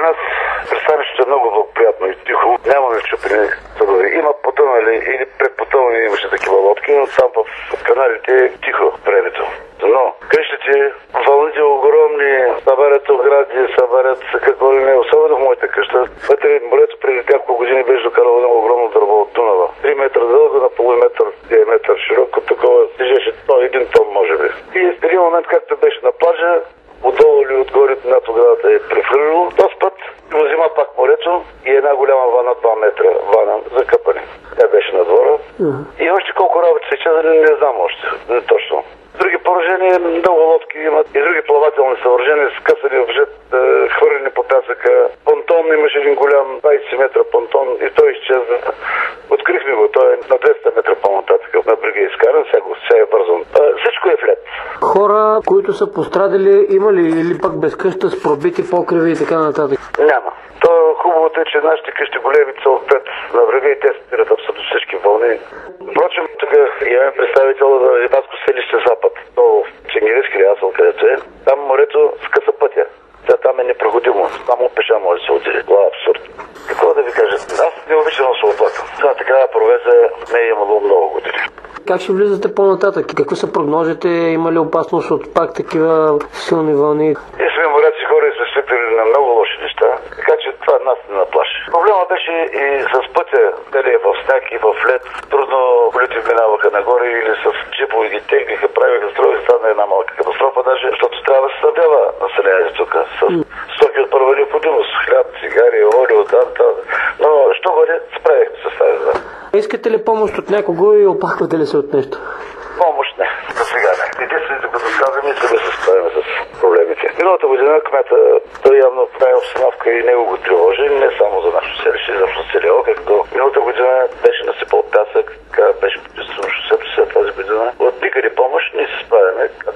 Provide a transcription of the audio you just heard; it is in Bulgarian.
нас пристанището е много благоприятно и тихо. Няма чупени съдове. Има потънали или предпотънали имаше такива лодки, но там в каналите е тихо времето. Но къщите, вълните огромни, събарят огради, събарят какво ли не, особено в моята къща. Вътре морето преди няколко години беше докарало едно огромно дърво от Дунава. 3 метра дълго на половин метър диаметър широко, такова тежеше 1 тон може би. И в един момент, както беше на плажа, отдолу или отгоре над оградата е прехвърлило. Този път взима пак морето и една голяма вана, 2 метра вана за къпане. Тя беше на двора. И още колко работи се чеда, не знам още. Не точно. Други поражения, много лодки имат и други плавателни съоръжения, скъсани в жет, хвърлени по пясъка. Понтон имаше един голям 20 метра понтон и той изчезна. Открихме го, той е на 200 метра по-нататък на брега изкаран, сега е бързо. Всичко е в лед. Хора, които са пострадали, има ли или пък без къща с пробити покриви и така нататък? Няма. То хубавото е, че нашите къщи големи са отпред на брега и те спират абсолютно всички вълни. Впрочем, тук имаме представител на рибарско селище Запад, долу в Ченгирийски рясъл, където е. Там морето скъса пътя. Там е непроходимо. Само пеша може да се отиде. Това е абсурд. Какво да ви кажа? Аз не обичам да се оплакам. Това такава провеза не е имало много години. Как ще влизате по-нататък? Какви са прогнозите? Има ли опасност от пак такива силни вълни? Ние сме моряци хора и сме свидетели на много лоши неща, така че това нас не наплаши. Проблема беше и с пътя, дали е в сняг и в лед. Трудно колите минаваха нагоре или с джипове ги теглиха, правиха строи, стана една малка катастрофа даже, защото трябва да се снабдява населението тук с стоки от първа необходимост, хляб, цигари, олио, данта. Но що бъде, справихме се с тази. Искате ли помощ от някого и опаквате ли се от нещо? Помощ не, за сега не. Единствените, като казваме, че да се справим с проблемите. Миналата година кмета, той явно прави обстановка и него го тревожи, не само за нашото селище, за целия окръг. Миналата година беше насипал пясък, беше почистено шосето след тази година. От никъде помощ, ние се справяме.